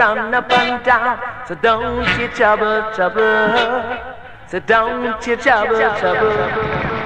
run up and down. So don't you trouble. So don't you trouble.